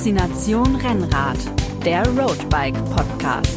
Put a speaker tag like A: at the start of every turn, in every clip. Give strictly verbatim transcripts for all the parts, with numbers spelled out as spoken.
A: Faszination Rennrad, der Roadbike Podcast.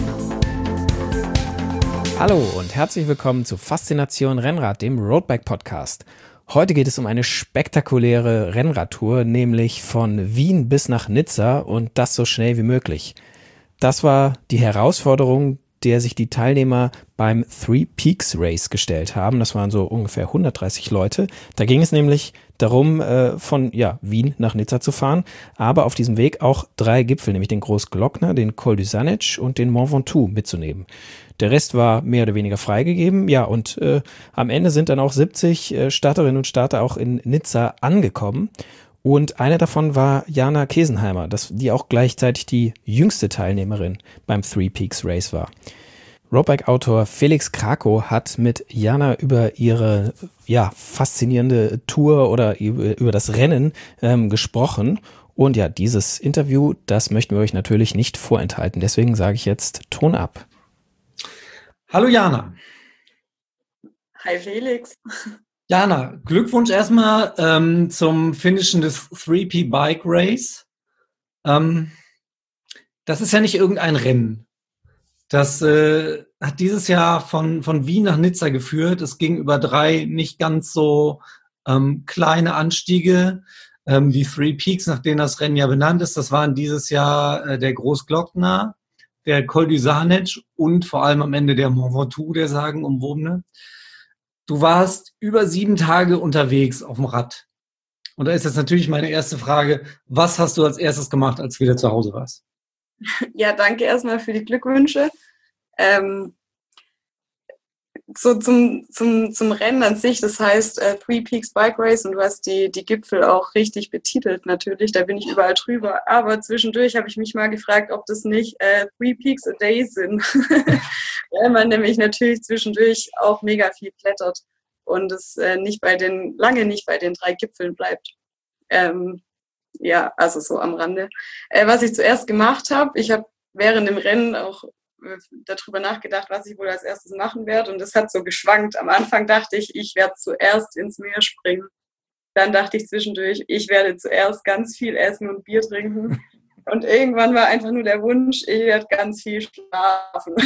B: Hallo und herzlich willkommen zu Faszination Rennrad, dem Roadbike Podcast. Heute geht es um eine spektakuläre Rennradtour, nämlich von Wien bis nach Nizza und das so schnell wie möglich. Das war die Herausforderung, der sich die Teilnehmer beim Three Peaks Race gestellt haben. Das waren so ungefähr hundertdreißig Leute. Da ging es nämlich darum, äh, von ja, Wien nach Nizza zu fahren, aber auf diesem Weg auch drei Gipfel, nämlich den Großglockner, den Col du Sanetsch und den Mont Ventoux mitzunehmen. Der Rest war mehr oder weniger freigegeben. Ja, und äh, am Ende sind dann auch siebzig äh, Starterinnen und Starter auch in Nizza angekommen. Und eine davon war Jana Kesenheimer, das, die auch gleichzeitig die jüngste Teilnehmerin beim Three Peaks Race war. Roadbike-Autor Felix Krakow hat mit Jana über ihre ja, faszinierende Tour oder über, über das Rennen ähm, gesprochen. Und ja, dieses Interview, das möchten wir euch natürlich nicht vorenthalten. Deswegen sage ich jetzt Ton ab.
C: Hallo Jana.
D: Hi Felix.
C: Jana, Glückwunsch erstmal ähm, zum Finishen des Three P Bike Race. Ähm, das ist ja nicht irgendein Rennen. Das äh, hat dieses Jahr von, von Wien nach Nizza geführt. Es ging über drei nicht ganz so ähm, kleine Anstiege. Ähm, die Three Peaks, nach denen das Rennen ja benannt ist, das waren dieses Jahr äh, der Großglockner, der Col du Sanetsch und vor allem am Ende der Mont Ventoux, der sagenumwobene. Du warst über sieben Tage unterwegs auf dem Rad. Und da ist jetzt natürlich meine erste Frage, was hast du als erstes gemacht, als du wieder zu Hause warst?
D: Ja, danke erstmal für die Glückwünsche. Ähm, so zum, zum, zum Rennen an sich, das heißt äh, Three Peaks Bike Race und du hast die, die Gipfel auch richtig betitelt natürlich, da bin ich überall drüber. Aber zwischendurch habe ich mich mal gefragt, ob das nicht äh, Three Peaks a Day sind. Weil man nämlich natürlich zwischendurch auch mega viel klettert und es äh, nicht bei den, lange nicht bei den drei Gipfeln bleibt. Ähm, ja, also so am Rande. Äh, was ich zuerst gemacht habe, ich habe während dem Rennen auch äh, darüber nachgedacht, was ich wohl als erstes machen werde und es hat so geschwankt. Am Anfang dachte ich, ich werde zuerst ins Meer springen. Dann dachte ich zwischendurch, ich werde zuerst ganz viel essen und Bier trinken. Und irgendwann war einfach nur der Wunsch, ich werde ganz viel schlafen.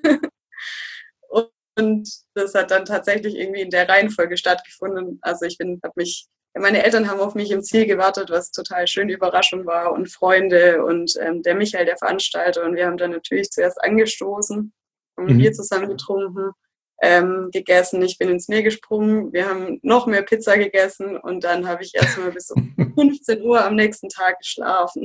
D: Und das hat dann tatsächlich irgendwie in der Reihenfolge stattgefunden. Also ich bin, habe mich, meine Eltern haben auf mich im Ziel gewartet, was total schöne Überraschung war und Freunde und ähm, der Michael, der Veranstalter. Und wir haben dann natürlich zuerst angestoßen, haben mhm. Bier zusammen getrunken, ähm, gegessen. Ich bin ins Meer gesprungen. Wir haben noch mehr Pizza gegessen und dann habe ich erstmal bis um fünfzehn Uhr am nächsten Tag geschlafen.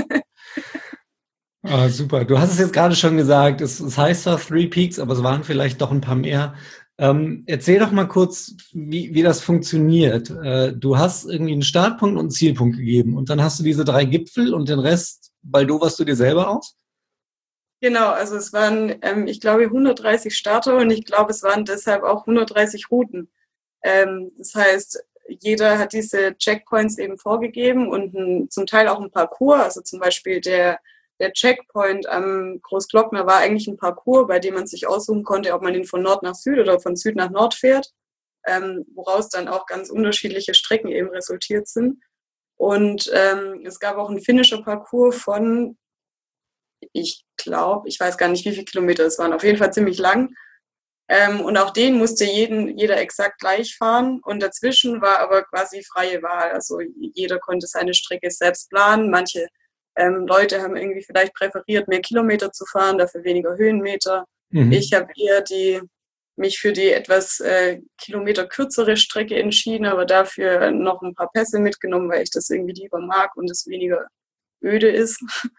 C: Ah, super. Du hast es jetzt gerade schon gesagt, es, es heißt zwar Three Peaks, aber es waren vielleicht doch ein paar mehr. Ähm, erzähl doch mal kurz, wie, wie das funktioniert. Äh, du hast irgendwie einen Startpunkt und einen Zielpunkt gegeben und dann hast du diese drei Gipfel und den Rest baldoberst du dir selber aus?
D: Genau, also es waren, ähm, ich glaube, hundertdreißig Starter und ich glaube, es waren deshalb auch hundertdreißig Routen. Ähm, das heißt, jeder hat diese Checkpoints eben vorgegeben und ein, zum Teil auch ein Parcours, also zum Beispiel der Der Checkpoint am Großglockner war eigentlich ein Parcours, bei dem man sich aussuchen konnte, ob man ihn von Nord nach Süd oder von Süd nach Nord fährt, ähm, woraus dann auch ganz unterschiedliche Strecken eben resultiert sind. Und ähm, es gab auch einen Finisher-Parcours von, ich glaube, ich weiß gar nicht, wie viele Kilometer es waren, auf jeden Fall ziemlich lang. Ähm, und auch den musste jeden, jeder exakt gleich fahren. Und dazwischen war aber quasi freie Wahl. Also jeder konnte seine Strecke selbst planen. Manche Ähm, Leute haben irgendwie vielleicht präferiert, mehr Kilometer zu fahren, dafür weniger Höhenmeter. Mhm. Ich habe eher die, mich für die etwas äh, Kilometer kürzere Strecke entschieden, aber dafür noch ein paar Pässe mitgenommen, weil ich das irgendwie lieber mag und es weniger öde ist.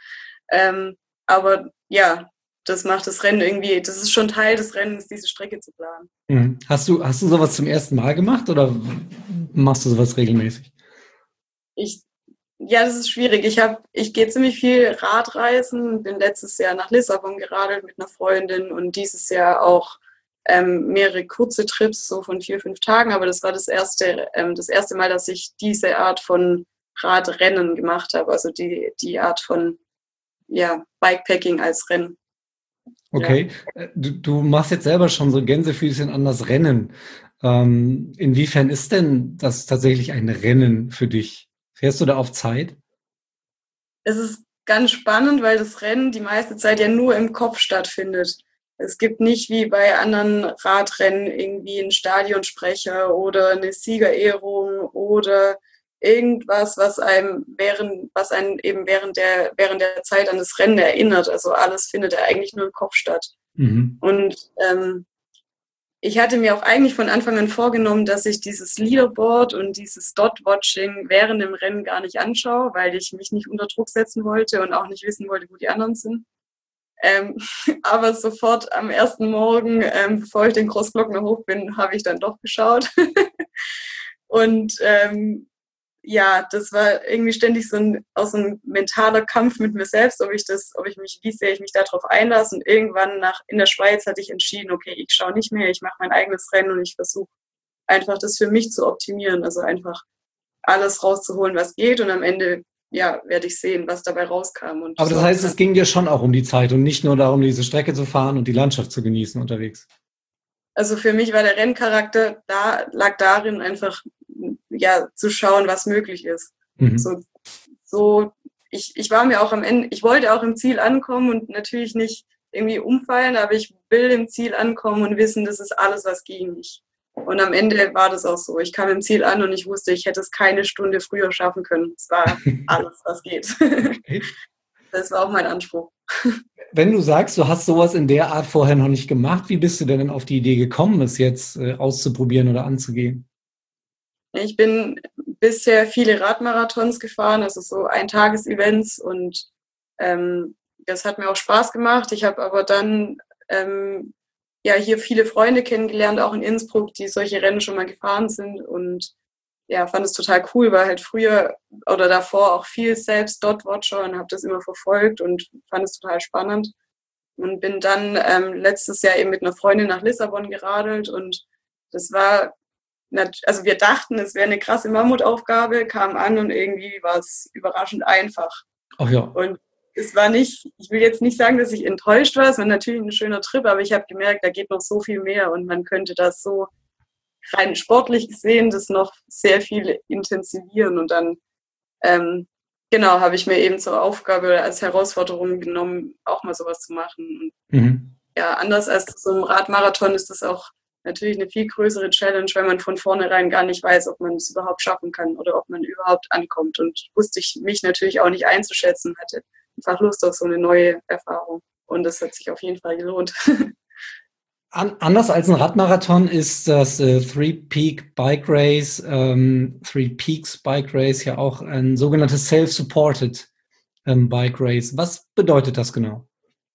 D: ähm, aber ja, das macht das Rennen irgendwie, das ist schon Teil des Rennens, diese Strecke zu planen.
C: Mhm. Hast du, hast du sowas zum ersten Mal gemacht oder machst du sowas regelmäßig?
D: Ich Ja, das ist schwierig. Ich habe, ich gehe ziemlich viel Radreisen, bin letztes Jahr nach Lissabon geradelt mit einer Freundin und dieses Jahr auch ähm, mehrere kurze Trips, so von vier, fünf Tagen. Aber das war das erste, ähm, das erste Mal, dass ich diese Art von Radrennen gemacht habe, also die, die Art von ja, Bikepacking als Rennen.
C: Okay, ja. du, du machst jetzt selber schon so Gänsefüßchen an das Rennen. Ähm, inwiefern ist denn das tatsächlich ein Rennen für dich? Fährst du da auf Zeit?
D: es ist ganz spannend, weil das Rennen die meiste Zeit ja nur im Kopf stattfindet. Es gibt nicht wie bei anderen Radrennen irgendwie einen Stadionsprecher oder eine Siegerehrung oder irgendwas, was einem während, was einen eben während der, während der Zeit an das Rennen erinnert. Also alles findet ja eigentlich nur im Kopf statt. Mhm. Und ähm, ich hatte mir auch eigentlich von Anfang an vorgenommen, dass ich dieses Leaderboard und dieses Dot-Watching während dem Rennen gar nicht anschaue, weil ich mich nicht unter Druck setzen wollte und auch nicht wissen wollte, wo die anderen sind. Ähm, aber sofort am ersten Morgen, ähm, bevor ich den Großglockner hoch bin, habe ich dann doch geschaut. Und ähm, ja, das war irgendwie ständig so ein, auch so ein mentaler Kampf mit mir selbst, ob ich das, ob ich mich, wie sehr ich mich darauf einlasse. Und irgendwann nach, in der Schweiz hatte ich entschieden, okay, ich schaue nicht mehr, ich mache mein eigenes Rennen und ich versuche einfach das für mich zu optimieren. Also einfach alles rauszuholen, was geht. Und am Ende, ja, werde ich sehen, was dabei rauskam. Und
C: aber das heißt, es ging dir schon auch um die Zeit und nicht nur darum, diese Strecke zu fahren und die Landschaft zu genießen unterwegs.
D: Also für mich war der Renncharakter da, lag darin einfach, ja, zu schauen, was möglich ist. Mhm. So, so ich, ich war mir auch am Ende, ich wollte auch im Ziel ankommen und natürlich nicht irgendwie umfallen, aber ich will im Ziel ankommen und wissen, das ist alles, was ging nicht. Und am Ende war das auch so. Ich kam im Ziel an und ich wusste, ich hätte es keine Stunde früher schaffen können. Es war alles, was geht. Okay. Das war auch mein Anspruch.
C: Wenn du sagst, du hast sowas in der Art vorher noch nicht gemacht, wie bist du denn auf die Idee gekommen, es jetzt äh, auszuprobieren oder anzugehen?
D: Ich bin bisher viele Radmarathons gefahren, also so Eintages-Events und ähm, das hat mir auch Spaß gemacht. Ich habe aber dann ähm, ja hier viele Freunde kennengelernt, auch in Innsbruck, die solche Rennen schon mal gefahren sind und ja, fand es total cool, weil halt früher oder davor auch viel selbst Dot-Watcher und habe das immer verfolgt und fand es total spannend und bin dann ähm, letztes Jahr eben mit einer Freundin nach Lissabon geradelt und das war, also wir dachten, es wäre eine krasse Mammutaufgabe, kam an und irgendwie war es überraschend einfach.
C: Ach ja.
D: Und es war nicht, ich will jetzt nicht sagen, dass ich enttäuscht war, es war natürlich ein schöner Trip, aber ich habe gemerkt, da geht noch so viel mehr und man könnte das so rein sportlich gesehen das noch sehr viel intensivieren und dann ähm, genau habe ich mir eben zur Aufgabe als Herausforderung genommen, auch mal sowas zu machen. Und, mhm. Ja, anders als so ein Radmarathon ist das auch natürlich eine viel größere Challenge, weil man von vornherein gar nicht weiß, ob man es überhaupt schaffen kann oder ob man überhaupt ankommt. Und wusste ich mich natürlich auch nicht einzuschätzen, hatte einfach Lust auf so eine neue Erfahrung. Und das hat sich auf jeden Fall gelohnt.
C: An, anders als ein Radmarathon ist das äh, Three Peak Bike Race, ähm, Three Peaks Bike Race ja auch ein sogenanntes Self-Supported ähm, Bike Race. Was bedeutet das genau?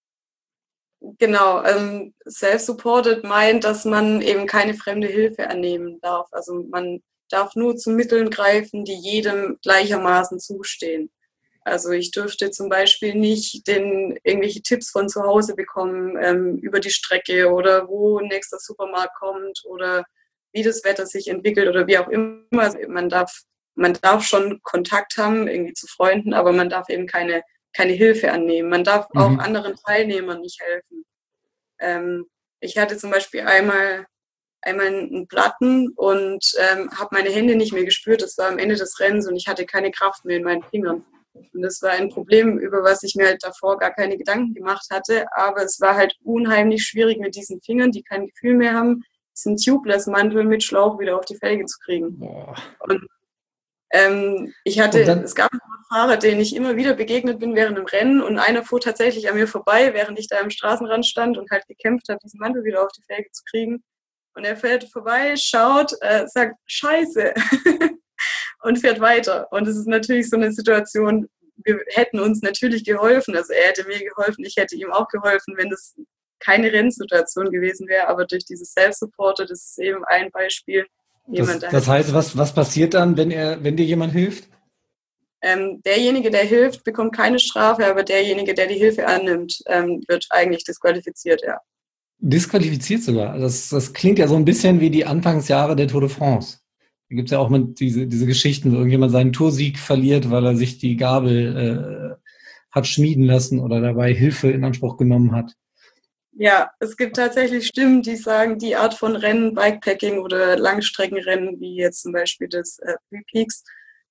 D: Genau, ähm, Self-Supported meint, dass man eben keine fremde Hilfe annehmen darf. Also man darf nur zu Mitteln greifen, die jedem gleichermaßen zustehen. Also ich dürfte zum Beispiel nicht den, irgendwelche Tipps von zu Hause bekommen ähm, über die Strecke oder wo nächster Supermarkt kommt oder wie das Wetter sich entwickelt oder wie auch immer. Also man darf, man darf schon Kontakt haben, irgendwie zu Freunden, aber man darf eben keine, keine Hilfe annehmen. Man darf mhm. auch anderen Teilnehmern nicht helfen. Ähm, ich hatte zum Beispiel einmal, einmal einen Platten und ähm, habe meine Hände nicht mehr gespürt. Das war am Ende des Rennens und ich hatte keine Kraft mehr in meinen Fingern. Und das war ein Problem, über was ich mir halt davor gar keine Gedanken gemacht hatte. Aber es war halt unheimlich schwierig mit diesen Fingern, die kein Gefühl mehr haben, diesen Tubeless-Mantel mit Schlauch wieder auf die Felge zu kriegen. Boah. Und ähm, ich hatte, dann, es gab einen Fahrer, denen ich immer wieder begegnet bin während dem Rennen und einer fuhr tatsächlich an mir vorbei, während ich da am Straßenrand stand und halt gekämpft habe, diesen Mantel wieder auf die Felge zu kriegen. Und er fährt vorbei, schaut, äh, sagt, Scheiße. Und fährt weiter. Und es ist natürlich so eine Situation, wir hätten uns natürlich geholfen. Also er hätte mir geholfen, ich hätte ihm auch geholfen, wenn das keine Rennsituation gewesen wäre. Aber durch dieses Self-Supported, das ist eben ein Beispiel.
C: Das, da das heißt, was, was passiert dann, wenn er, wenn dir jemand hilft?
D: Ähm, derjenige, der hilft, bekommt keine Strafe, aber derjenige, der die Hilfe annimmt, ähm, wird eigentlich disqualifiziert, ja.
C: Disqualifiziert sogar? Das, das klingt ja so ein bisschen wie die Anfangsjahre der Tour de France. Da gibt es ja auch mit diese, diese Geschichten, wo irgendjemand seinen Toursieg verliert, weil er sich die Gabel äh, hat schmieden lassen oder dabei Hilfe in Anspruch genommen hat.
D: Ja, es gibt tatsächlich Stimmen, die sagen, die Art von Rennen, Bikepacking oder Langstreckenrennen, wie jetzt zum Beispiel das äh, Three Peaks,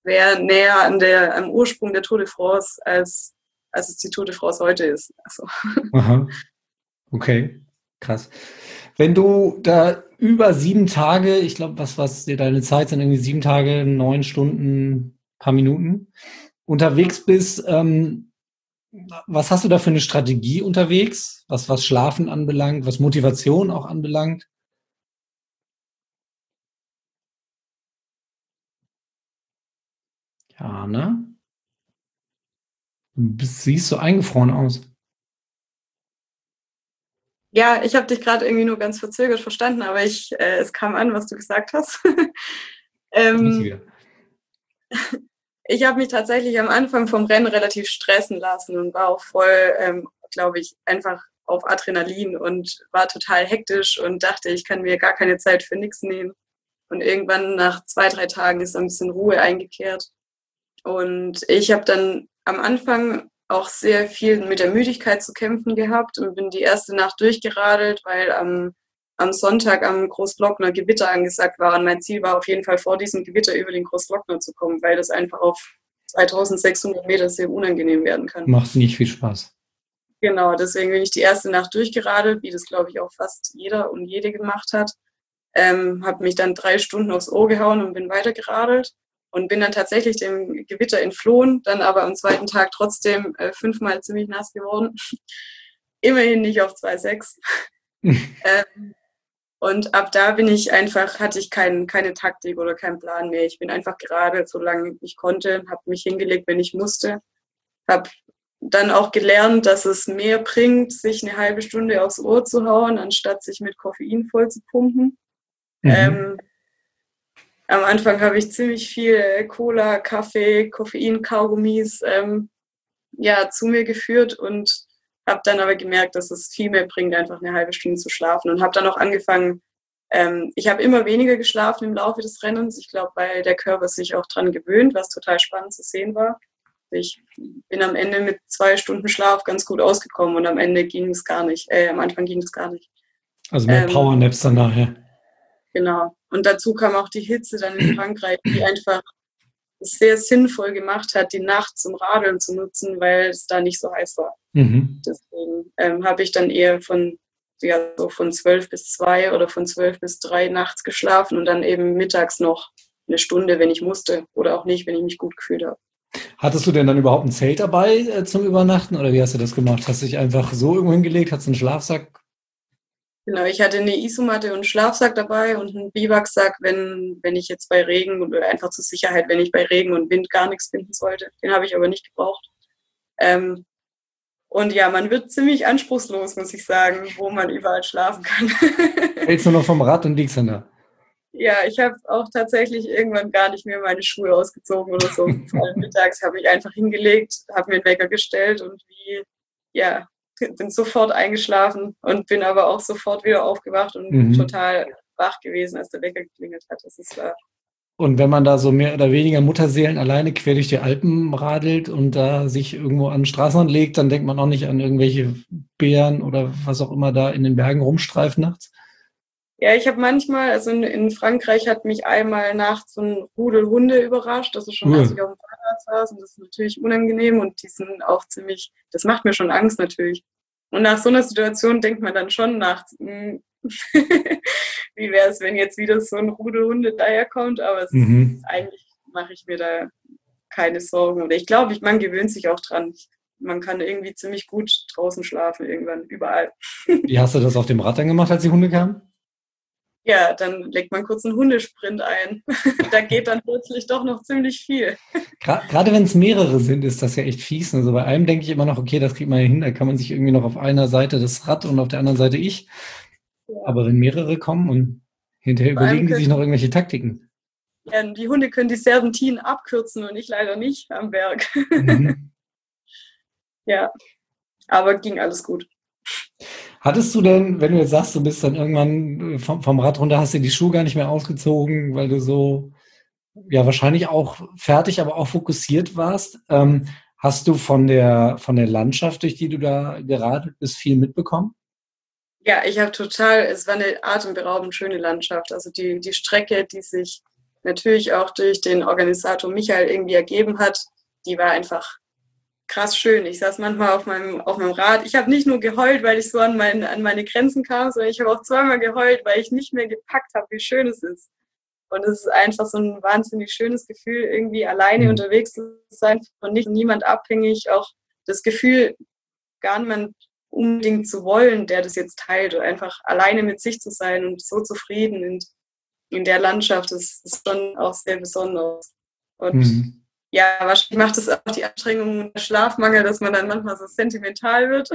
D: wäre näher an der, am Ursprung der Tour de France, als, als es die Tour de France heute ist. Also.
C: Aha. Okay, krass. Wenn du da über sieben Tage, ich glaube, was, was dir deine Zeit sind, irgendwie sieben Tage, neun Stunden, paar Minuten unterwegs bist, ähm, was hast du da für eine Strategie unterwegs, was, was Schlafen anbelangt, was Motivation auch anbelangt? Ja, ne? Du bist, siehst so eingefroren aus.
D: Ja, ich habe dich gerade irgendwie nur ganz verzögert verstanden, aber ich, äh, es kam an, was du gesagt hast. ähm, ich habe mich tatsächlich am Anfang vom Rennen relativ stressen lassen und war auch voll, ähm, glaube ich, einfach auf Adrenalin und war total hektisch und dachte, ich kann mir gar keine Zeit für nichts nehmen. Und irgendwann nach zwei, drei Tagen ist ein bisschen Ruhe eingekehrt. Und ich habe dann am Anfang auch sehr viel mit der Müdigkeit zu kämpfen gehabt und bin die erste Nacht durchgeradelt, weil am, am Sonntag am Großglockner Gewitter angesagt war. Und mein Ziel war auf jeden Fall vor diesem Gewitter über den Großglockner zu kommen, weil das einfach auf zweitausendsechshundert Meter sehr unangenehm werden kann.
C: Macht nicht viel Spaß.
D: Genau, deswegen bin ich die erste Nacht durchgeradelt, wie das, glaube ich, auch fast jeder und jede gemacht hat. Ähm, habe mich dann drei Stunden aufs Ohr gehauen und bin weitergeradelt. Und bin dann tatsächlich dem Gewitter entflohen, dann aber am zweiten Tag trotzdem äh, fünfmal ziemlich nass geworden. Immerhin nicht auf zwei Komma sechs. ähm, und ab da bin ich einfach, hatte ich kein, keine Taktik oder keinen Plan mehr. Ich bin einfach geradelt, solange ich konnte, habe mich hingelegt, wenn ich musste. Habe dann auch gelernt, dass es mehr bringt, sich eine halbe Stunde aufs Ohr zu hauen, anstatt sich mit Koffein voll zu pumpen. Mhm. Ähm, Am Anfang habe ich ziemlich viel Cola, Kaffee, Koffein, Kaugummis ähm, ja, zu mir geführt und habe dann aber gemerkt, dass es viel mehr bringt, einfach eine halbe Stunde zu schlafen und habe dann auch angefangen, ähm, ich habe immer weniger geschlafen im Laufe des Rennens, ich glaube, weil der Körper sich auch dran gewöhnt, was total spannend zu sehen war. Ich bin am Ende mit zwei Stunden Schlaf ganz gut ausgekommen und am Ende ging es gar nicht, äh, am Anfang ging es gar nicht.
C: Also mehr
D: ähm,
C: Powernaps dann nachher.
D: Genau. Und dazu kam auch die Hitze dann in Frankreich, die einfach es sehr sinnvoll gemacht hat, die Nacht zum Radeln zu nutzen, weil es da nicht so heiß war. Mhm. Deswegen ähm, habe ich dann eher von, ja, so von zwölf bis zwei oder von zwölf bis drei nachts geschlafen und dann eben mittags noch eine Stunde, wenn ich musste oder auch nicht, wenn ich mich gut gefühlt habe.
C: Hattest du denn dann überhaupt ein Zelt dabei äh, zum Übernachten oder wie hast du das gemacht? Hast du dich einfach so irgendwo hingelegt, hast du einen Schlafsack?
D: Genau, ich hatte eine Isomatte und einen Schlafsack dabei und einen Biwaksack, wenn, wenn ich jetzt bei Regen oder einfach zur Sicherheit, wenn ich bei Regen und Wind gar nichts finden sollte. Den habe ich aber nicht gebraucht. Ähm, und ja, man wird ziemlich anspruchslos, muss ich sagen, wo man überall schlafen kann.
C: Hältst du noch vom Rad und liegst dann da?
D: Ja, ich habe auch tatsächlich irgendwann gar nicht mehr meine Schuhe ausgezogen oder so. Vor allem mittags habe ich einfach hingelegt, habe mir einen Wecker gestellt und wie, ja, bin sofort eingeschlafen und bin aber auch sofort wieder aufgewacht und mhm. total wach gewesen, als der Wecker geklingelt hat. Das ist wahr.
C: Und wenn man da so mehr oder weniger Mutterseelen alleine quer durch die Alpen radelt und da sich irgendwo an den Straßenrand legt, dann denkt man auch nicht an irgendwelche Bären oder was auch immer da in den Bergen rumstreift nachts?
D: Ja, ich habe manchmal, also in, in Frankreich hat mich einmal nachts so ein Rudel Hunde überrascht. Das ist schon, als ich auf dem Fahrrad saß und das ist natürlich unangenehm und die sind auch ziemlich, das macht mir schon Angst natürlich. Und nach so einer Situation denkt man dann schon nachts, mh, wie wäre es, wenn jetzt wieder so ein Rudel Hunde daherkommt, aber es mhm. ist, eigentlich mache ich mir da keine Sorgen. Und ich glaube, ich, man gewöhnt sich auch dran. Man kann irgendwie ziemlich gut draußen schlafen, irgendwann, überall.
C: Wie hast du das auf dem Rad dann gemacht, als die Hunde kamen?
D: Ja, dann legt man kurz einen Hundesprint ein. Da geht dann plötzlich doch noch ziemlich viel.
C: Gerade wenn es mehrere sind, ist das ja echt fies. Also bei einem denke ich immer noch, okay, das kriegt man ja hin, da kann man sich irgendwie noch auf einer Seite das Rad und auf der anderen Seite ich. Ja. Aber wenn mehrere kommen und hinterher Vor überlegen die sich noch irgendwelche Taktiken.
D: Ja, die Hunde können die Serpentinen abkürzen und ich leider nicht am Berg. Mhm. Ja, aber ging alles gut.
C: Hattest du denn, wenn du jetzt sagst, du bist dann irgendwann vom, vom Rad runter, hast du die Schuhe gar nicht mehr ausgezogen, weil du so, ja, wahrscheinlich auch fertig, aber auch fokussiert warst, ähm, hast du von der, von der Landschaft, durch die du da geradelt bist, viel mitbekommen?
D: Ja, ich habe total, es war eine atemberaubend schöne Landschaft. Also die, die Strecke, die sich natürlich auch durch den Organisator Michael irgendwie ergeben hat, die war einfach krass schön. Ich saß manchmal auf meinem, auf meinem Rad. Ich habe nicht nur geheult, weil ich so an, mein, an meine Grenzen kam, sondern ich habe auch zweimal geheult, weil ich nicht mehr gepackt habe, wie schön es ist. Und es ist einfach so ein wahnsinnig schönes Gefühl, irgendwie alleine mhm. unterwegs zu sein, von nicht niemand abhängig, auch das Gefühl, gar niemand unbedingt zu wollen, der das jetzt teilt, oder einfach alleine mit sich zu sein und so zufrieden in, in der Landschaft, das ist schon auch sehr besonders. Und mhm. ja, wahrscheinlich macht es auch die Anstrengung und der Schlafmangel, dass man dann manchmal so sentimental wird.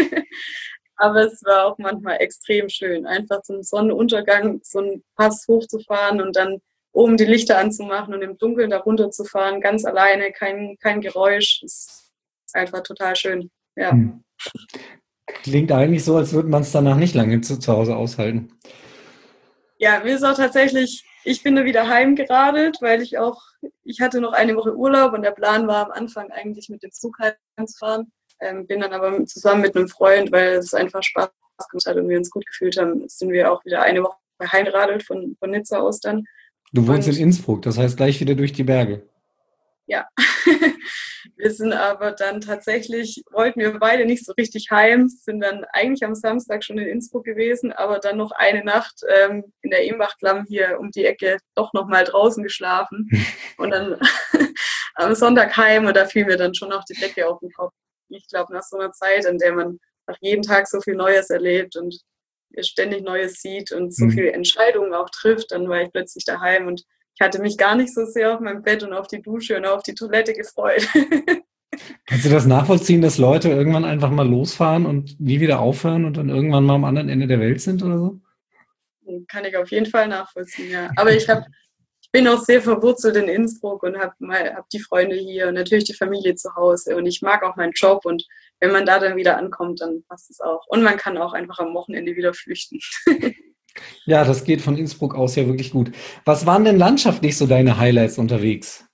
D: Aber es war auch manchmal extrem schön, einfach zum Sonnenuntergang so einen Pass hochzufahren und dann oben die Lichter anzumachen und im Dunkeln da runterzufahren, ganz alleine, kein, kein Geräusch. Das ist einfach total schön. Ja. Hm.
C: Klingt eigentlich so, als würde man es danach nicht lange zu, zu Hause aushalten.
D: Ja, mir ist auch tatsächlich, ich bin da wieder heimgeradelt, weil ich auch, ich hatte noch eine Woche Urlaub und der Plan war am Anfang eigentlich mit dem Zug heimzufahren. Ähm, bin dann aber zusammen mit einem Freund, weil es einfach Spaß gemacht hat und wir uns gut gefühlt haben, sind wir auch wieder eine Woche heimgeradelt von, von Nizza aus dann.
C: Du wohnst und, in Innsbruck, das heißt gleich wieder durch die Berge.
D: Ja, wir sind aber dann tatsächlich, wollten wir beide nicht so richtig heim, sind dann eigentlich am Samstag schon in Innsbruck gewesen, aber dann noch eine Nacht ähm, in der Imbachklamm hier um die Ecke doch nochmal draußen geschlafen und dann am Sonntag heim und da fiel mir dann schon auch die Decke auf den Kopf. Ich glaube, nach so einer Zeit, in der man nach jedem Tag so viel Neues erlebt und ständig Neues sieht und so mhm. viele Entscheidungen auch trifft, dann war ich plötzlich daheim und ich hatte mich gar nicht so sehr auf mein Bett und auf die Dusche und auf die Toilette gefreut.
C: Kannst du das nachvollziehen, dass Leute irgendwann einfach mal losfahren und nie wieder aufhören und dann irgendwann mal am anderen Ende der Welt sind oder so?
D: Kann ich auf jeden Fall nachvollziehen, ja. Aber ich habe Ich bin auch sehr verwurzelt in Innsbruck und habe hab die Freunde hier und natürlich die Familie zu Hause und ich mag auch meinen Job und wenn man da dann wieder ankommt, dann passt es auch. Und man kann auch einfach am Wochenende wieder flüchten.
C: Ja, das geht von Innsbruck aus ja wirklich gut. Was waren denn landschaftlich so deine Highlights unterwegs?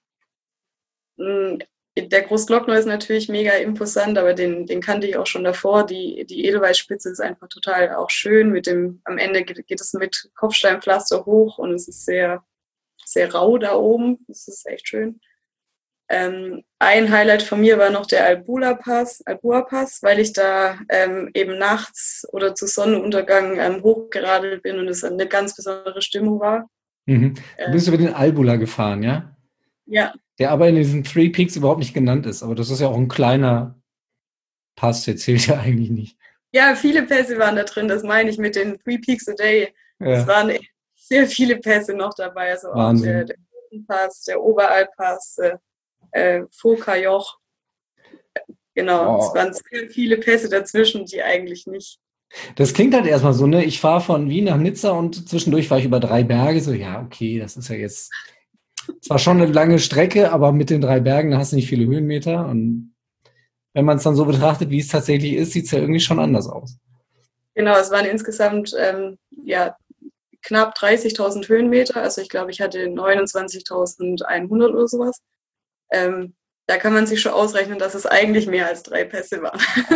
D: Der Großglockner ist natürlich mega imposant, aber den, den kannte ich auch schon davor. Die, die Edelweißspitze ist einfach total auch schön. Mit dem, am Ende geht, geht es mit Kopfsteinpflaster hoch und es ist sehr sehr rau da oben, das ist echt schön. Ähm, ein Highlight von mir war noch der Albula-Pass, Albula-Pass, weil ich da ähm, eben nachts oder zu Sonnenuntergang ähm, hochgeradelt bin und es eine ganz besondere Stimmung war.
C: Mhm. Du bist ähm, über den Albula gefahren, ja?
D: Ja.
C: Der aber in diesen Three Peaks überhaupt nicht genannt ist, aber das ist ja auch ein kleiner Pass, der zählt ja eigentlich nicht.
D: Ja, viele Pässe waren da drin, das meine ich mit den Three Peaks a Day. Ja. Das waren sehr viele Pässe noch dabei, also auch der, der Pass, der Oberalpass, äh, Foka-Joch. Genau, oh. Es waren sehr viele Pässe dazwischen, die eigentlich nicht.
C: Das klingt halt erstmal so, ne? Ich fahre von Wien nach Nizza und zwischendurch fahre ich über drei Berge. So, ja, okay, das ist ja jetzt zwar schon eine lange Strecke, aber mit den drei Bergen, da hast du nicht viele Höhenmeter. Und wenn man es dann so betrachtet, wie es tatsächlich ist, sieht es ja irgendwie schon anders aus.
D: Genau, es waren insgesamt, ähm, ja, knapp dreißigtausend Höhenmeter, also ich glaube, ich hatte neunundzwanzigtausendeinhundert oder sowas. Ähm, da kann man sich schon ausrechnen, dass es eigentlich mehr als drei Pässe waren.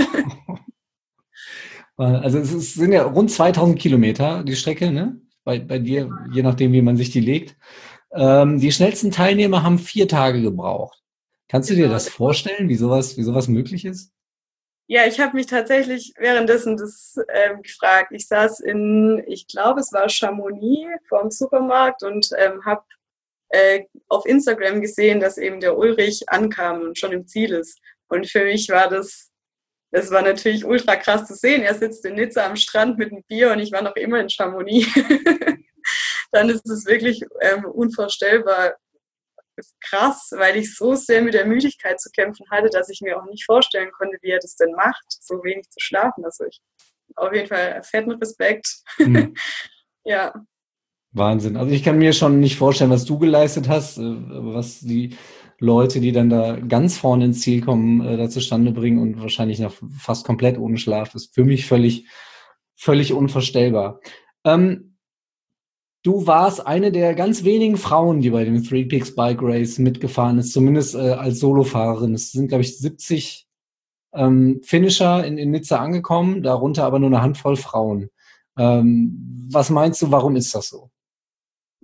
C: Also es ist, sind ja rund zweitausend Kilometer die Strecke, ne? Bei, bei dir, je nachdem, wie man sich die legt. Ähm, die schnellsten Teilnehmer haben vier Tage gebraucht. Kannst du dir das vorstellen, wie sowas, wie sowas möglich ist?
D: Ja, ich habe mich tatsächlich währenddessen das ähm, gefragt. Ich saß in, ich glaube, es war Chamonix vor dem Supermarkt und ähm, habe äh, auf Instagram gesehen, dass eben der Ulrich ankam und schon im Ziel ist. Und für mich war das, das war natürlich ultra krass zu sehen. Er sitzt in Nizza am Strand mit einem Bier und ich war noch immer in Chamonix. Dann ist es wirklich ähm, unvorstellbar krass, weil ich so sehr mit der Müdigkeit zu kämpfen hatte, dass ich mir auch nicht vorstellen konnte, wie er das denn macht, so wenig zu schlafen. Also ich auf jeden Fall fetten Respekt. Mhm. Ja.
C: Wahnsinn. Also ich kann mir schon nicht vorstellen, was du geleistet hast, was die Leute, die dann da ganz vorne ins Ziel kommen, da zustande bringen und wahrscheinlich noch fast komplett ohne Schlaf, ist für mich völlig, völlig unvorstellbar. Ähm, Du warst eine der ganz wenigen Frauen, die bei dem Three Peaks Bike Race mitgefahren ist, zumindest äh, als Solofahrerin. Es sind, glaube ich, siebzig ähm, Finisher in, in Nizza angekommen, darunter aber nur eine Handvoll Frauen. Ähm, was meinst du, warum ist das so?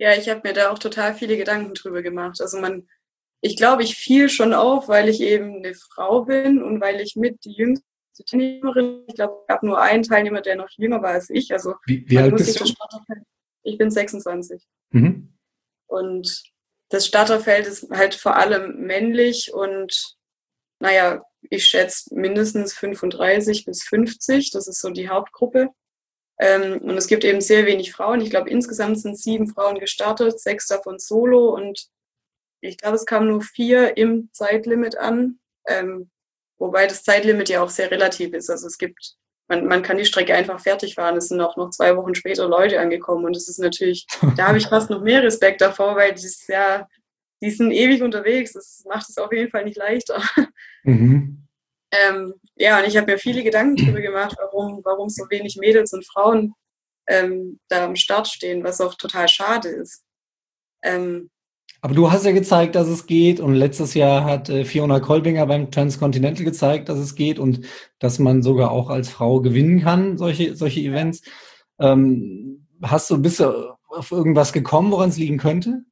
D: Ja, ich habe mir da auch total viele Gedanken drüber gemacht. Also man, ich glaube, ich fiel schon auf, weil ich eben eine Frau bin und weil ich mit die jüngste Teilnehmerin, ich glaube, es gab nur einen Teilnehmer, der noch jünger war als ich. Also
C: Wie, wie
D: man
C: alt
D: muss
C: bist
D: sich das
C: du?
D: Starterfeld, ich bin sechsundzwanzig.
C: Mhm.
D: Und das Starterfeld ist halt vor allem männlich und naja, ich schätze mindestens fünfunddreißig bis fünfzig, das ist so die Hauptgruppe. Ähm, und es gibt eben sehr wenig Frauen. Ich glaube, insgesamt sind sieben Frauen gestartet, sechs davon solo und ich glaube, es kamen nur vier im Zeitlimit an, ähm, wobei das Zeitlimit ja auch sehr relativ ist. Also es gibt, man, man kann die Strecke einfach fertig fahren. Es sind auch noch zwei Wochen später Leute angekommen und das ist natürlich, da habe ich fast noch mehr Respekt davor, weil die ist ja, die sind ewig unterwegs. Das macht es auf jeden Fall nicht leichter.
C: Mhm.
D: Ähm, ja, und ich habe mir viele Gedanken darüber gemacht, warum, warum so wenig Mädels und Frauen ähm, da am Start stehen, was auch total schade ist. Ähm,
C: Aber du hast ja gezeigt, dass es geht und letztes Jahr hat äh, Fiona Kolbinger beim Transcontinental gezeigt, dass es geht und dass man sogar auch als Frau gewinnen kann, solche, solche Events. Ähm, hast du, bist du auf irgendwas gekommen, woran es liegen könnte?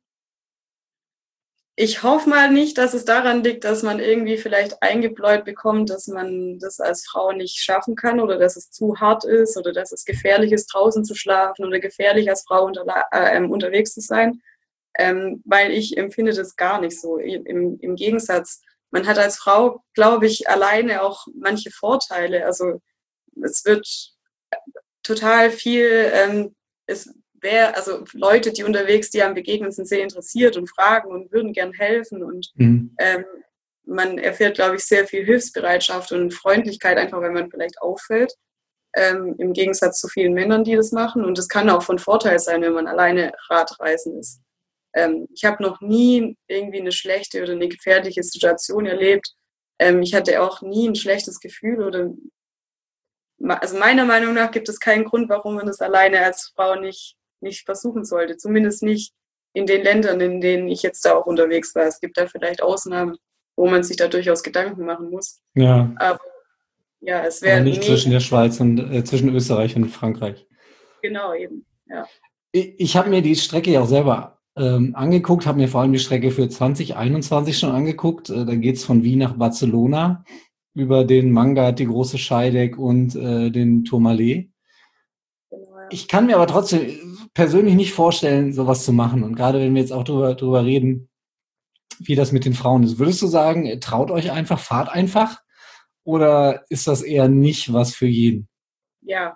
D: Ich hoffe mal nicht, dass es daran liegt, dass man irgendwie vielleicht eingebläut bekommt, dass man das als Frau nicht schaffen kann oder dass es zu hart ist oder dass es gefährlich ist, draußen zu schlafen oder gefährlich als Frau unter, äh, unterwegs zu sein. Ähm, weil ich empfinde das gar nicht so. Im, Im Gegensatz, man hat als Frau, glaube ich, alleine auch manche Vorteile. Also es wird total viel, ähm, es wäre, also Leute, die unterwegs, die einem begegnen, sind sehr interessiert und fragen und würden gern helfen und
C: Mhm.
D: ähm, man erfährt, glaube ich, sehr viel Hilfsbereitschaft und Freundlichkeit, einfach weil man vielleicht auffällt, ähm, im Gegensatz zu vielen Männern, die das machen. Und das kann auch von Vorteil sein, wenn man alleine Radreisen ist. Ähm, ich habe noch nie irgendwie eine schlechte oder eine gefährliche Situation erlebt. Ähm, ich hatte auch nie ein schlechtes Gefühl oder also meiner Meinung nach gibt es keinen Grund, warum man das alleine als Frau nicht, nicht versuchen sollte. Zumindest nicht in den Ländern, in denen ich jetzt da auch unterwegs war. Es gibt da vielleicht Ausnahmen, wo man sich da durchaus Gedanken machen muss.
C: Ja,
D: Aber ja, es
C: aber
D: wäre
C: nicht zwischen
D: mega.
C: der Schweiz und äh, zwischen Österreich und Frankreich.
D: Genau, eben. Ja.
C: Ich, ich habe mir die Strecke ja auch selber ähm, angeguckt, habe mir vor allem die Strecke für zwanzig einundzwanzig schon angeguckt. Äh, da geht's von Wien nach Barcelona über den Mangat, die Große Scheideck und äh, den Tourmalet.
D: Genau, ja.
C: Ich kann mir aber trotzdem persönlich nicht vorstellen, sowas zu machen. Und gerade wenn wir jetzt auch drüber, drüber reden, wie das mit den Frauen ist. Würdest du sagen, traut euch einfach, fahrt einfach? Oder ist das eher nicht was für jeden?
D: Ja,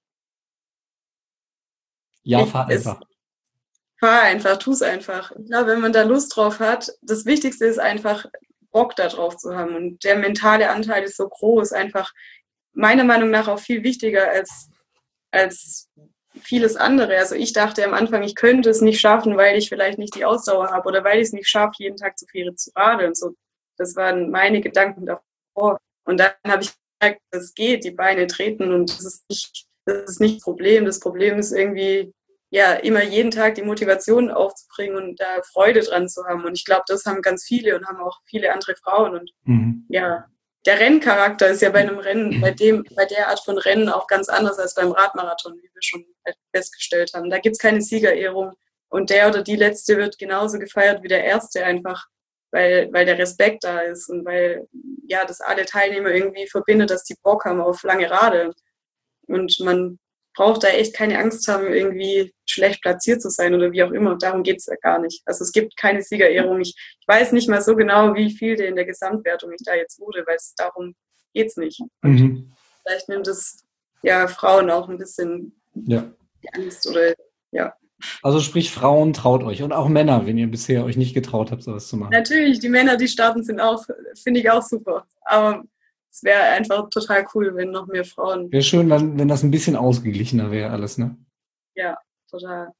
C: Ja,
D: ich,
C: fahrt
D: es
C: einfach.
D: fahr einfach, tu es einfach. Ich glaube, wenn man da Lust drauf hat, das Wichtigste ist einfach, Bock da drauf zu haben. Und der mentale Anteil ist so groß, einfach meiner Meinung nach auch viel wichtiger als, als vieles andere. Also ich dachte am Anfang, ich könnte es nicht schaffen, weil ich vielleicht nicht die Ausdauer habe oder weil ich es nicht schaffe, jeden Tag zu viel zu radeln. So, das waren meine Gedanken davor. Und dann habe ich gemerkt, das geht, die Beine treten und das ist nicht, das ist nicht das Problem. Das Problem ist irgendwie, ja, immer jeden Tag die Motivation aufzubringen und da Freude dran zu haben. Und ich glaube, das haben ganz viele und haben auch viele andere Frauen. Und
C: Mhm.
D: ja, der Renncharakter ist ja bei einem Rennen, bei dem, bei der Art von Rennen auch ganz anders als beim Radmarathon, wie wir schon festgestellt haben. Da gibt es keine Siegerehrung und der oder die Letzte wird genauso gefeiert wie der Erste einfach, weil, weil der Respekt da ist und weil ja das alle Teilnehmer irgendwie verbindet, dass die Bock haben auf lange Radeln. Und man braucht da echt keine Angst haben, irgendwie schlecht platziert zu sein oder wie auch immer. Darum geht es ja gar nicht. Also es gibt keine Siegerehrung. Ich, ich weiß nicht mal so genau, wie viel der in der Gesamtwertung ich da jetzt wurde, weil es darum geht es nicht. Und
C: Mhm.
D: vielleicht nimmt es ja Frauen auch ein bisschen
C: Ja.
D: die Angst oder ja.
C: Also sprich, Frauen traut euch und auch Männer, wenn ihr bisher euch nicht getraut habt, sowas zu machen.
D: Natürlich, die Männer, die starten, sind auch, finde ich auch super. Aber es wäre einfach total cool, wenn noch mehr Frauen.
C: Wäre schön, wenn, wenn das ein bisschen ausgeglichener wäre alles, ne?
D: Ja, total.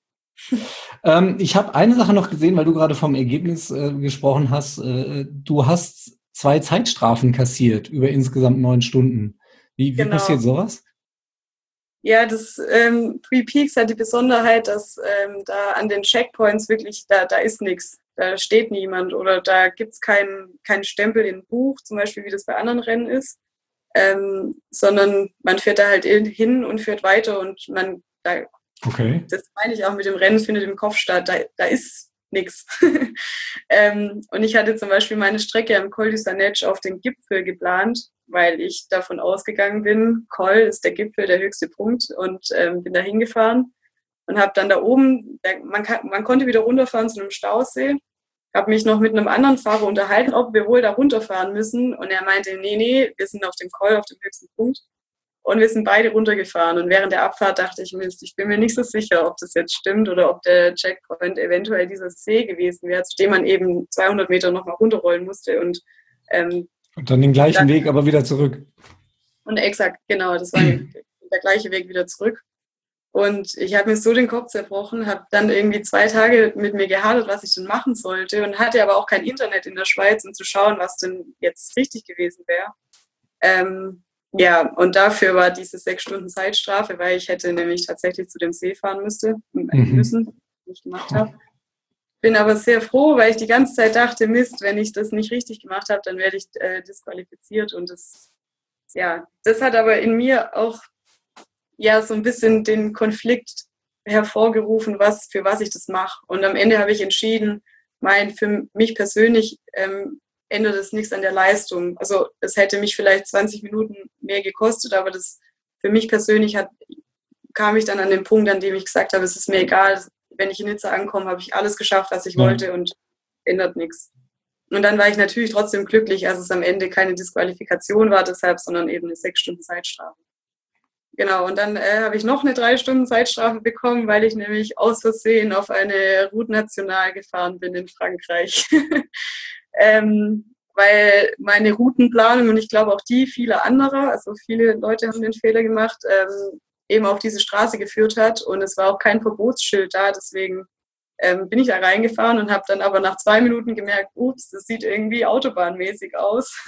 C: Ähm, ich habe eine Sache noch gesehen, weil du gerade vom Ergebnis äh, gesprochen hast. Äh, du hast zwei Zeitstrafen kassiert über insgesamt neun Stunden. Wie, wie
D: Genau.
C: passiert sowas?
D: Ja, das ähm, Three Peaks hat die Besonderheit, dass ähm, da an den Checkpoints wirklich, da, da ist nichts. Da steht niemand oder da gibt es keinen keinen Stempel im Buch, zum Beispiel wie das bei anderen Rennen ist, ähm, sondern man fährt da halt hin und fährt weiter und man, da
C: Okay.
D: Das meine ich auch mit dem Rennen findet im Kopf statt. Da, da ist nichts. ähm, und ich hatte zum Beispiel meine Strecke am Col du Sanetsch auf den Gipfel geplant, weil ich davon ausgegangen bin, Col ist der Gipfel, der höchste Punkt, und ähm, bin da hingefahren und habe dann da oben, da, man, kann, man konnte wieder runterfahren zu einem Stausee, habe mich noch mit einem anderen Fahrer unterhalten, ob wir wohl da runterfahren müssen, und er meinte, nee, nee, wir sind auf dem Col, auf dem höchsten Punkt. Und wir sind beide runtergefahren. Und während der Abfahrt dachte ich, Mist, ich bin mir nicht so sicher, ob das jetzt stimmt oder ob der Checkpoint eventuell dieser See gewesen wäre, zu dem man eben zweihundert Meter nochmal runterrollen musste. Und, ähm,
C: und dann den gleichen
D: dann,
C: Weg, aber wieder zurück.
D: Und exakt, genau, das war der gleiche Weg wieder zurück. Und ich habe mir so den Kopf zerbrochen, habe dann irgendwie zwei Tage mit mir gehadert, was ich denn machen sollte, und hatte aber auch kein Internet in der Schweiz, um zu schauen, was denn jetzt richtig gewesen wäre. Ähm, Ja, und dafür war diese sechs Stunden Zeitstrafe, weil ich hätte nämlich tatsächlich zu dem See fahren müsste, mhm. müssen, was ich nicht gemacht habe. Bin aber sehr froh, weil ich die ganze Zeit dachte, Mist, wenn ich das nicht richtig gemacht habe, dann werde ich äh, disqualifiziert. Und das, ja, das hat aber in mir auch ja so ein bisschen den Konflikt hervorgerufen, was für was ich das mache. Und am Ende habe ich entschieden, mein für mich persönlich ähm, ändert es nichts an der Leistung. Also es hätte mich vielleicht zwanzig Minuten mehr gekostet, aber das für mich persönlich hat, kam ich dann an den Punkt, an dem ich gesagt habe, es ist mir egal, wenn ich in Nizza ankomme, habe ich alles geschafft, was ich ja. wollte, und ändert nichts. Und dann war ich natürlich trotzdem glücklich, als es am Ende keine Disqualifikation war deshalb, sondern eben eine sechs Stunden Zeitstrafe. Genau, und dann äh, habe ich noch eine drei Stunden Zeitstrafe bekommen, weil ich nämlich aus Versehen auf eine Route Nationale gefahren bin in Frankreich. Ähm, weil meine Routenplanung und ich glaube auch die vieler anderer, also viele Leute haben den Fehler gemacht, ähm, eben auf diese Straße geführt hat, und es war auch kein Verbotsschild da, deswegen ähm, bin ich da reingefahren und habe dann aber nach zwei Minuten gemerkt, ups, das sieht irgendwie autobahnmäßig aus.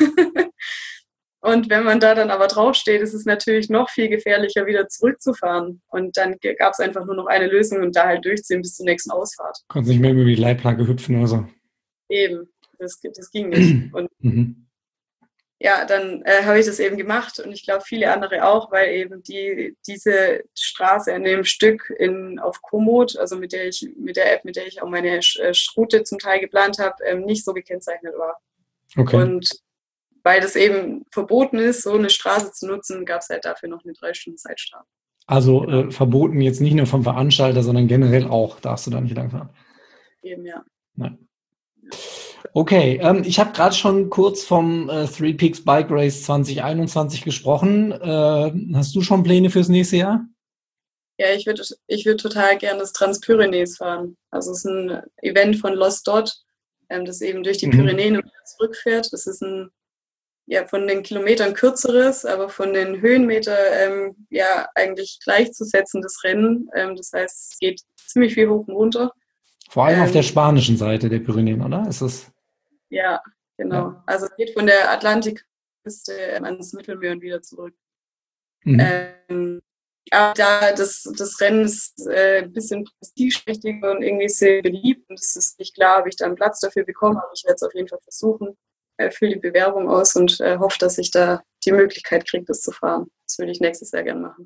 D: Und wenn man da dann aber draufsteht, ist es natürlich noch viel gefährlicher, wieder zurückzufahren, und dann gab es einfach nur noch eine Lösung und da halt durchziehen bis zur nächsten Ausfahrt.
C: Konntest nicht mehr über die Leitplanke hüpfen oder so.
D: Eben. Das, das ging nicht. Und
C: mhm.
D: ja, dann äh, habe ich das eben gemacht, und ich glaube viele andere auch, weil eben die diese Straße in dem Stück in, auf Komoot, also mit der ich mit der App, mit der ich auch meine äh, Route zum Teil geplant habe, ähm, nicht so gekennzeichnet war.
C: Okay.
D: Und weil das eben verboten ist, so eine Straße zu nutzen, gab es halt dafür noch eine drei Stunden Zeitstrafe.
C: Also äh, verboten jetzt nicht nur vom Veranstalter, sondern generell auch, darfst du da nicht langfahren?
D: Eben, ja.
C: Nein. Okay, ähm, ich habe gerade schon kurz vom äh, Three Peaks Bike Race zwanzig einundzwanzig gesprochen. Äh, hast du schon Pläne fürs nächste Jahr?
D: Ja, ich würde ich würd total gerne das Transpyrenees fahren. Also es ist ein Event von Lost Dot, ähm, das eben durch die mhm. Pyrenäen und wieder zurückfährt. Das ist ein ja von den Kilometern kürzeres, aber von den Höhenmeter ähm, ja eigentlich gleichzusetzendes Rennen. Ähm, das heißt, es geht ziemlich viel hoch und runter.
C: Vor allem ähm, auf der spanischen Seite der Pyrenäen, oder? Ist es?
D: Ja, genau. Ja. Also es geht von der Atlantikküste ans Mittelmeer und wieder zurück. Mhm. Ähm, aber da das, das Rennen ist äh, ein bisschen prestigeträchtig und irgendwie sehr beliebt, und es ist nicht klar, ob ich da einen Platz dafür bekomme, aber ich werde es auf jeden Fall versuchen, äh, fülle die Bewerbung aus und äh, hoffe, dass ich da die Möglichkeit kriege, das zu fahren. Das würde ich nächstes Jahr gerne machen.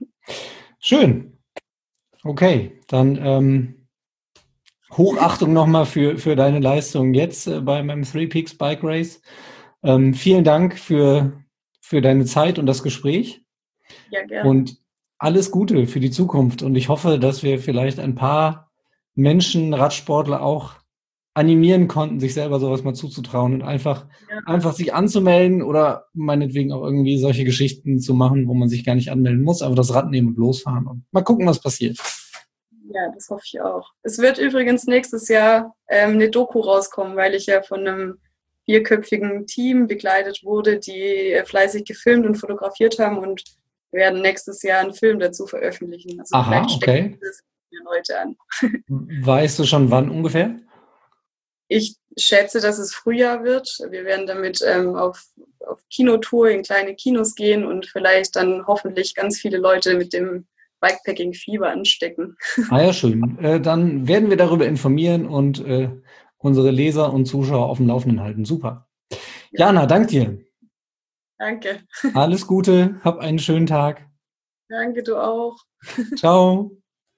C: Schön. Okay, dann ähm Hochachtung nochmal für, für deine Leistung jetzt äh, bei meinem Three Peaks Bike Race. Ähm, vielen Dank für, für deine Zeit und das Gespräch.
D: Ja, gerne.
C: Und alles Gute für die Zukunft. Und ich hoffe, dass wir vielleicht ein paar Menschen, Radsportler auch animieren konnten, sich selber sowas mal zuzutrauen und einfach, ja. einfach sich anzumelden oder meinetwegen auch irgendwie solche Geschichten zu machen, wo man sich gar nicht anmelden muss, aber das Rad nehmen und losfahren und mal gucken, was passiert.
D: Ja, das hoffe ich auch. Es wird übrigens nächstes Jahr ähm, eine Doku rauskommen, weil ich ja von einem vierköpfigen Team begleitet wurde, die äh, fleißig gefilmt und fotografiert haben, und werden nächstes Jahr einen Film dazu veröffentlichen. Also
C: aha, okay.
D: Das Leute an.
C: Weißt du schon, wann ungefähr?
D: Ich schätze, dass es Frühjahr wird. Wir werden damit ähm, auf, auf Kinotour in kleine Kinos gehen und vielleicht dann hoffentlich ganz viele Leute mit dem Bikepacking-Fieber anstecken.
C: Ah ja, schön. Äh, dann werden wir darüber informieren und äh, unsere Leser und Zuschauer auf dem Laufenden halten. Super. Ja. Jana, danke dir.
D: Danke.
C: Alles Gute, hab einen schönen Tag.
D: Danke, du auch.
C: Ciao.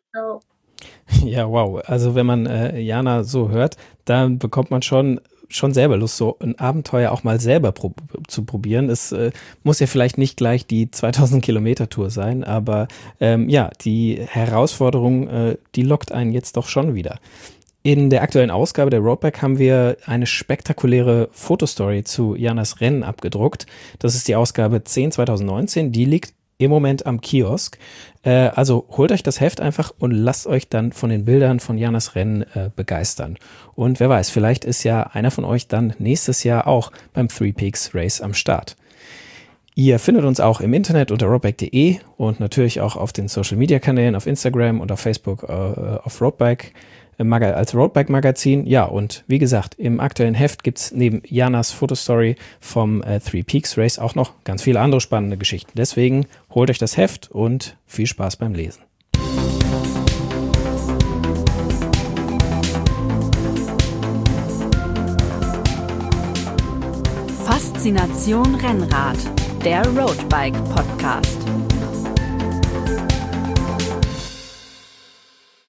D: Ja.
B: Ja, wow. Also wenn man äh, Jana so hört, dann bekommt man schon schon selber Lust, so ein Abenteuer auch mal selber pro- zu probieren. Es äh, muss ja vielleicht nicht gleich die zweitausend Kilometer Tour sein, aber ähm, ja, die Herausforderung, äh, die lockt einen jetzt doch schon wieder. In der aktuellen Ausgabe der Roadbike haben wir eine spektakuläre Fotostory zu Janas Rennen abgedruckt. Das ist die Ausgabe zehn zwanzig neunzehn, die liegt im Moment am Kiosk. Äh, also holt euch das Heft einfach und lasst euch dann von den Bildern von Janas Rennen äh, begeistern. Und wer weiß, vielleicht ist ja einer von euch dann nächstes Jahr auch beim Three Peaks Race am Start. Ihr findet uns auch im Internet unter roadbike punkt de und natürlich auch auf den Social Media Kanälen, auf Instagram und auf Facebook äh, auf Roadbike als Roadbike-Magazin. Ja, und wie gesagt, im aktuellen Heft gibt es neben Janas Fotostory vom äh, Three Peaks Race auch noch ganz viele andere spannende Geschichten. Deswegen holt euch das Heft und viel Spaß beim Lesen.
A: Faszination Rennrad, der Roadbike Podcast.